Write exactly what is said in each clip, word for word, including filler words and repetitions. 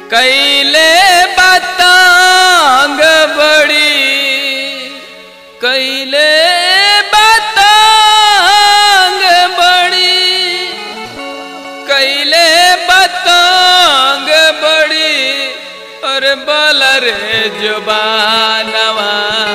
कैले बतांग बड़ी कैले बतांग बड़ी कैले बतांग बड़ी और बल रे जुबानवा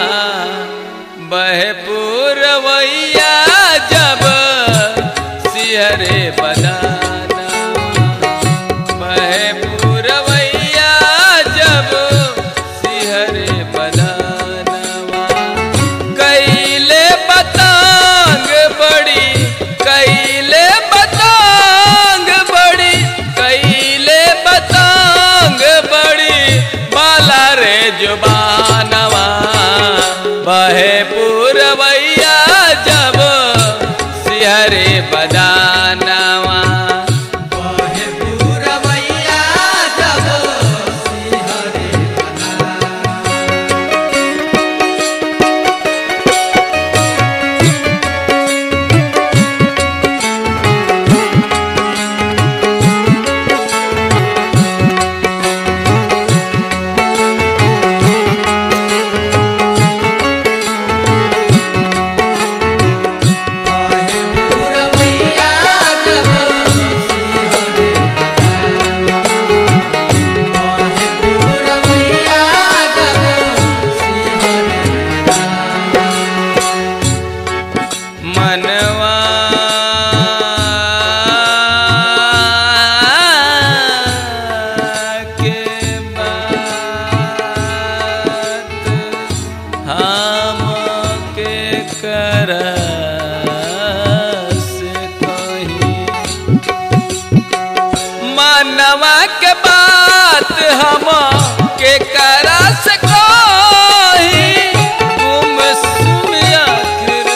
बहे पूरवैया जब सिहरे बदाना बहे पूरवैया जब सिहरे बदानवा कैले बतांग बड़ी कैले बतांग बड़ी कैले बतांग बड़ी बाला रे जुबानवा बहे पूरवैया जब सिहरे बदानवा बहे पूरवैया जब सिहरे मनवा के बात हम के करस कही मनवा के बात हम के करस कही गुम सुन आखिर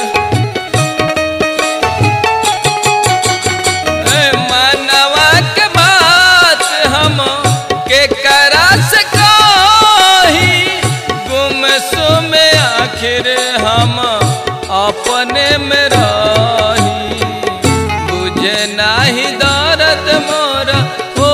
मनवा के बात हम के करस कही गुम सुम आखिर हम अपने में रही बुझे नाही दर्द मोर हो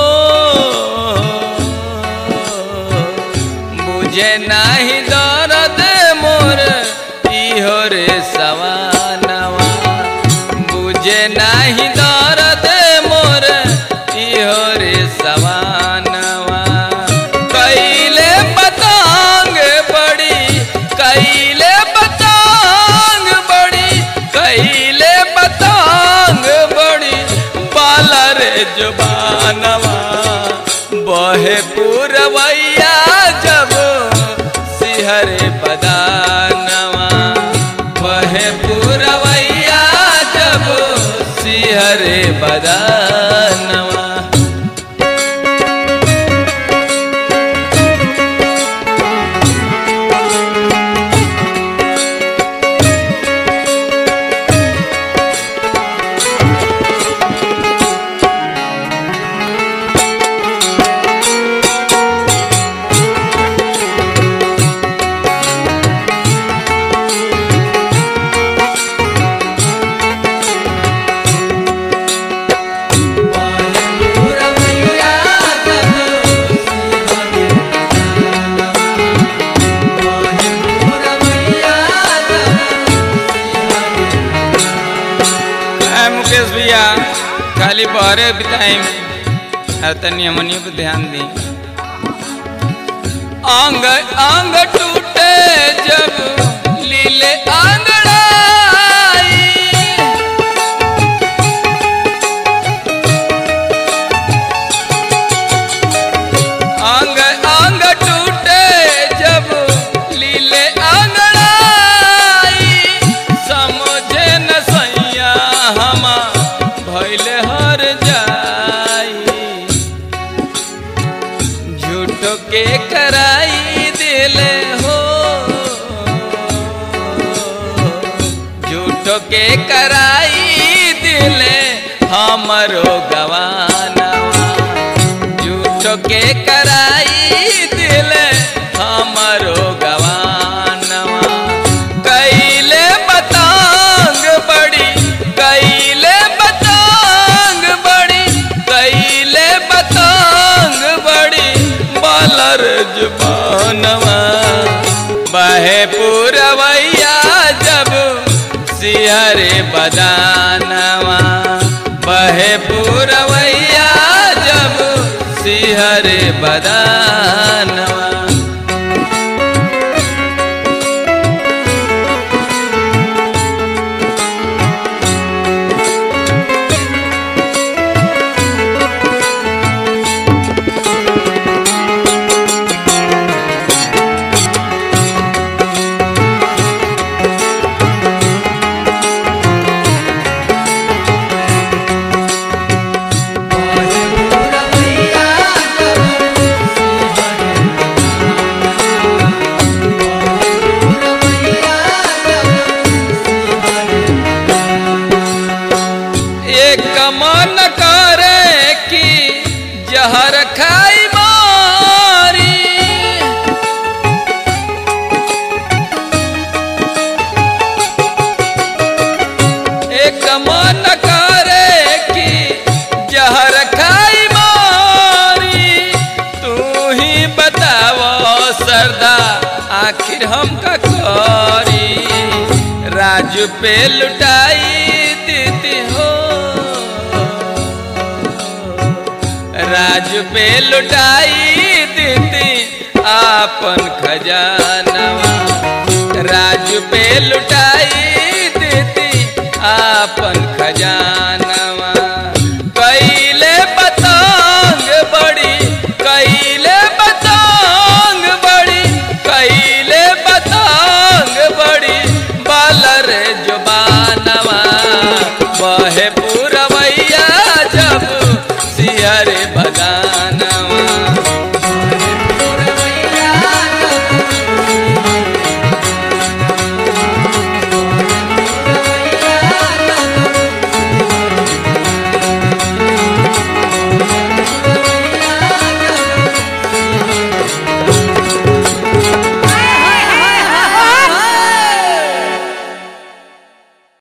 बुझे नाही दर्द मोर इहो रे सवानवा बुझे नाही दर्द मोर इहो रे सवानवा कैले बतांग बड़ी कैले बतांग बड़ी कैले बतांग बड़ी बाला रे जुबानवा बहे पूरवैया जब सिहरे बदानवा बहे पूरवैया जब सिहरे बदानवा मुकेश भैया खाली बहरे बिताई तनी हमनियों पे ध्यान दी अंग अंग टूटे जब लीले आंगड़ाई अंग अंग टूटे जब लीले आंगड़ाई समझे न सैया हमा भैले हर जाई झूठो के कराई दिले हो झूठो के कराई दिले हमरो गवानवा झूठो के कराई दिले हमरो गवानवा कैले बतांग बड़ी कैले बतांग बड़ी कैले बतांग बड़ी बहे पुरवैया जब सिहरे बदानवा बहे पुरवैया जब सिहरे बदानवा। मन करे कि जहर खाई मारी एक मन करे कि जहर खाई मारी। तू ही बतावो सरदा आखिर हम का करी राजू पे लुटाई देती हो राजू पे लुटाई देती आपन खजानवा राजू पे लुटाई देती आपन खजानवा। कैले पतंग बड़ी कैले पतंग बड़ी कैले पतंग बड़ी बालर जुबानवा बहे पूरा